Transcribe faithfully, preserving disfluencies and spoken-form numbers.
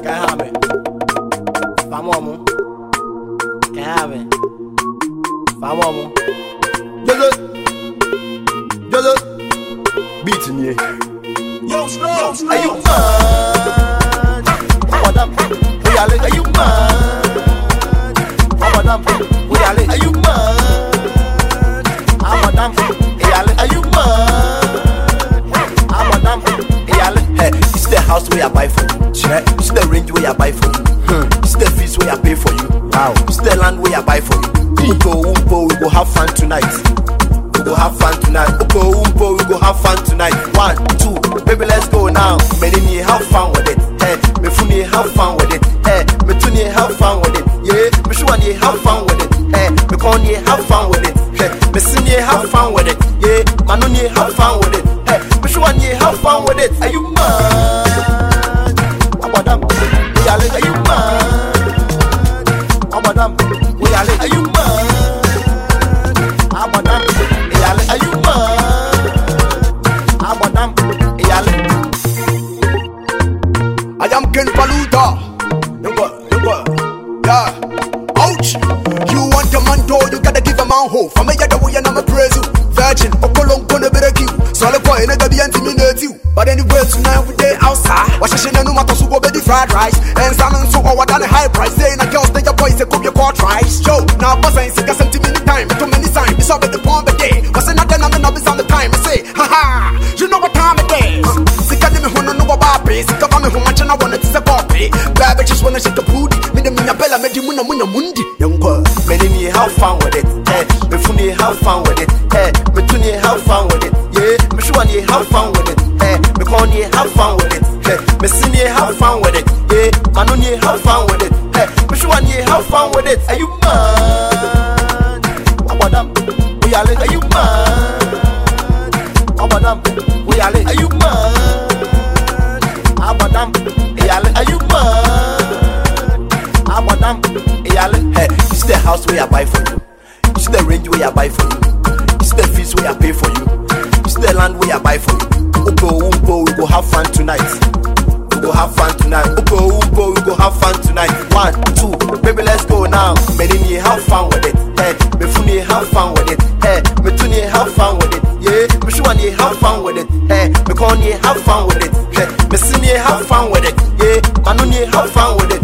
Can't have me. Famomo. Can't have me. Famomo. Jojo. Jojo. Beat me. Yo, slow, slow. Are you mad? What up? We are like, are you mad? What up? We are like, are you mad? I'm a damn. Are you mad? I'm a damn. Hey, it's the house where I buy for you. It's the range where I buy for you. It's the fees where I pay for you. Wow. It's the land where I buy for you. Umpo, umpo, we go have fun tonight. We go have fun tonight. Umpo, umpo, we go have fun tonight. One, two, baby, let's go now. Many need have fun with it. Hey, me funny have fun with it. Hey, me tuni have fun with it. Yeah, me sure need have fun with it. Hey, me con have fun with it. Hey, me sini have fun with it. Yeah, manu need have fun with it. Hey, me sure need have fun with it. Are you mad? Abadam, we are like, are you mad? Abadam, we are like, are you mad? Abadam, we are like, are you mad? Abadam, we are like. I am Ken Paluta. Yeah. Ouch. You want a man door, you gotta give a man hope. For me, you're the way and I'm a praise you. Virgin, Okolong gonna break you. So I'll go in and be intimidate you. But anyway, tonight we day outside. Wash a shit and no matter so go be fried rice. And salmon so over than a high price. Saying a girl stay your boys, they come your court rice. Yo, now boss ain't sick a sentiment time. Too many signs, it's over the pond the day. What's another number of on the time? I say, haha, you know what time it is. Sick of me who know about it. Sick of me who much and I want it to support me. Baby just wanna shake a booty. Me the mina bella, me the muna muna mundi. Young girl, many need have fun with it. Hey, me funny have fun with it. Hey, me tuni have fun with it. Yeah, me sure need have fun with it. Hey, me con have fun with it. Hey, me sini have fun with it. Yeah, manu need have fun with it. Hey, me sure need have fun with it. Are you mad? Abadam, we are like, are you mad? Abadam, we are like, are you mad? Abadam, we are like, are you mad? Abadam, we are like, hey, it's the house where I buy for you. It's the range where I buy for you. It's the fees where I pay for you. It's the land where I buy for you. Umpo, umpo, we go have fun tonight. We go have fun tonight. Umpo, umpo, we go have fun tonight. One, two, baby, let's go now. Many need have fun with it. Hey, me funny have fun with it. Hey, me tuni have fun with it. Yeah, me sure need have fun with it. Hey, me con have fun with it. Hey, me sini have fun with it. Yeah, manu need have fun with it.